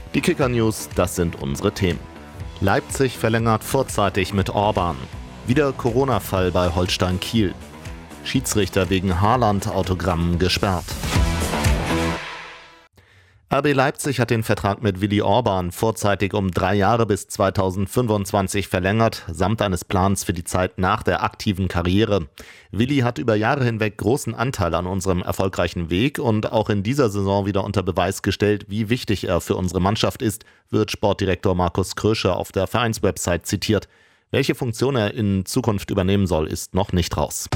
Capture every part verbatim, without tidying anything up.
Die Kicker-News, das sind unsere Themen. Leipzig verlängert vorzeitig mit Orban. Wieder Corona-Fall bei Holstein Kiel. Schiedsrichter wegen Haaland-Autogrammen gesperrt. R B Leipzig hat den Vertrag mit Willi Orban vorzeitig um drei Jahre bis zweitausendfünfundzwanzig verlängert, samt eines Plans für die Zeit nach der aktiven Karriere. Willi hat über Jahre hinweg großen Anteil an unserem erfolgreichen Weg und auch in dieser Saison wieder unter Beweis gestellt, wie wichtig er für unsere Mannschaft ist, wird Sportdirektor Markus Krösche auf der Vereinswebsite zitiert. Welche Funktion er in Zukunft übernehmen soll, ist noch nicht raus.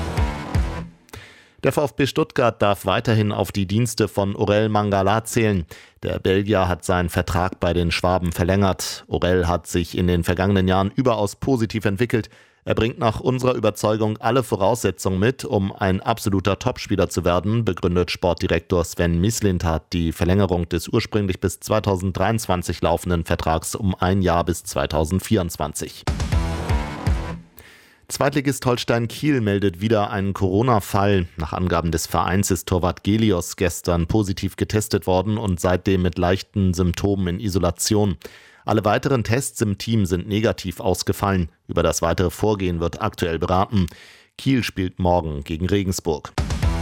Der VfB Stuttgart darf weiterhin auf die Dienste von Aurel Mangala zählen. Der Belgier hat seinen Vertrag bei den Schwaben verlängert. Aurel hat sich in den vergangenen Jahren überaus positiv entwickelt. Er bringt nach unserer Überzeugung alle Voraussetzungen mit, um ein absoluter Topspieler zu werden, begründet Sportdirektor Sven Mislintat die Verlängerung des ursprünglich bis zweitausenddreiundzwanzig laufenden Vertrags um ein Jahr bis zweitausendvierundzwanzig. Zweitligist Holstein Kiel meldet wieder einen Corona-Fall. Nach Angaben des Vereins ist Torwart Gelios gestern positiv getestet worden und seitdem mit leichten Symptomen in Isolation. Alle weiteren Tests im Team sind negativ ausgefallen. Über das weitere Vorgehen wird aktuell beraten. Kiel spielt morgen gegen Regensburg.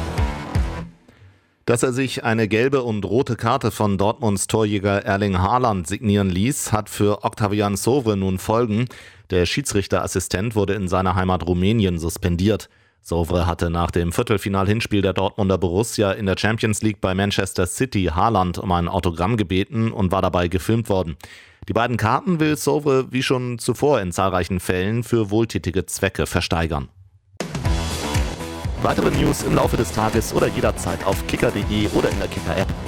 Dass er sich eine gelbe und rote Karte von Dortmunds Torjäger Erling Haaland signieren ließ, hat für Octavian Sovre nun Folgen. Der Schiedsrichterassistent wurde in seiner Heimat Rumänien suspendiert. Sovre hatte nach dem Viertelfinal-Hinspiel der Dortmunder Borussia in der Champions League bei Manchester City Haaland um ein Autogramm gebeten und war dabei gefilmt worden. Die beiden Karten will Sovre wie schon zuvor in zahlreichen Fällen für wohltätige Zwecke versteigern. Weitere News im Laufe des Tages oder jederzeit auf kicker punkt de oder in der Kicker-App.